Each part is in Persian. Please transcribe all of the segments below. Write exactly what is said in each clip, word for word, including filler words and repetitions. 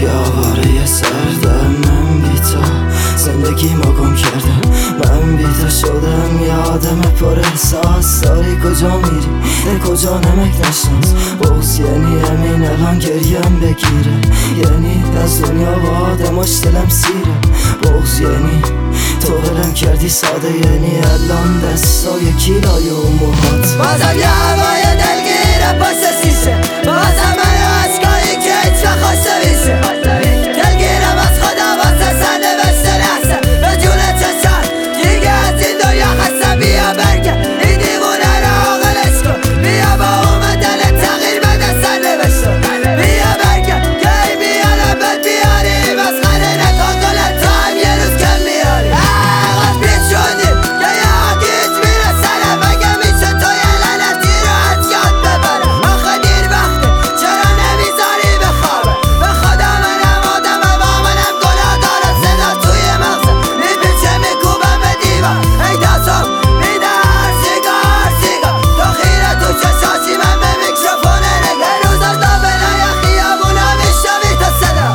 یه آواره سردم، من بی تو زندگی ما گم کردم، من بی تو شدم یه آدم پر احساس. داری کجا میری؟ ده کجا نمک نشناس. بغض یعنی همین الان گریم بگیره، یعنی از دنیا با آدماش دلم سیره. بغض یعنی تو ولم کردی ساده، یعنی الان دستای کیلای و موهات. بازم یه هوای دلگیره پشت سیشه، بازم من عشقایی که هیچ نخواسته میشه. دلگیرم از خدا واسه سر نوشته نحسه، به جون چشم دیگه از این دنیا خستم. بیا برگه این دیوونه رو عاقلش کن، بیا با اومه دل تغییر بده سر نوشته. بیا برگه که ای بیارم بد بیاری، مسخره نکن گله تا هم یه روز کم میاری. اقل پیش شدیم که یه حقیج میره سرم، مگه میشه تو یه لعنتی رو از یاد ببره؟ آخه دیر وقته چرا نمیذاری بخوابه؟ به خدا منم آدمم و منم گناه دارم، صدا توی مغزه میپیچه میکوبم به دیوار. ای دستم میده هر سیگار هر سیگار، تو خیره تو چشاشی من به میکروفون نگه. روز از دابلای خیابونا میشنوی تا صدا.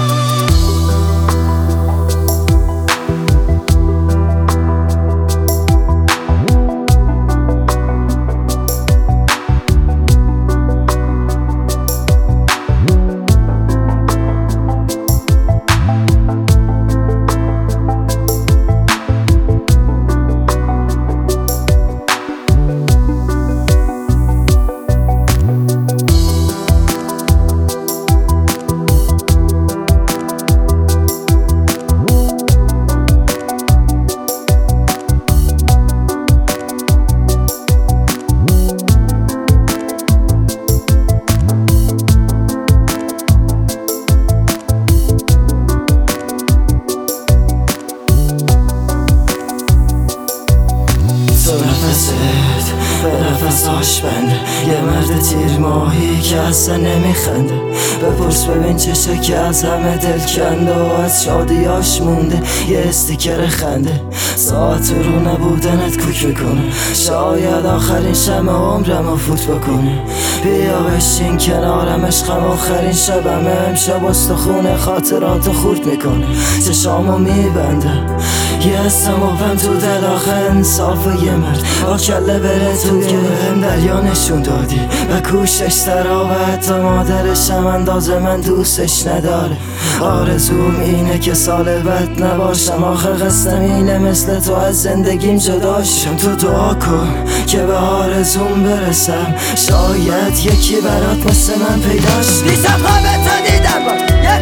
تو نفست به نفساش بنده، یه مرد تیر ماهی که اصلا نمیخنده. بپرس ببین چشه که از همه دل کنده و از شادیاش مونده یه استیکر خنده. ساعت رو نبودنت کوک میکنه، شاید آخرین شمع عمرم رو فوت بکنه. بیا بشین کنارم عشقم، آخرین شبم امشب استخونه خاطراتو خورد میکنه. چشامو میبنده یه اسم و تو دل، آخه انصاف یه مرد با کله بره تو که هم دریا نشون دادی و کوشش سرا و حتی مادرشم اندازه من دوستش نداره. آرزوم اینه که سال بد نباشم، آخه قصدم اینه مثل تو از زندگیم جداشم. تو دعا کن که به آرزوم برسم، شاید یکی برات مثل من پیداش. دیشب خواب تو دیدم با یه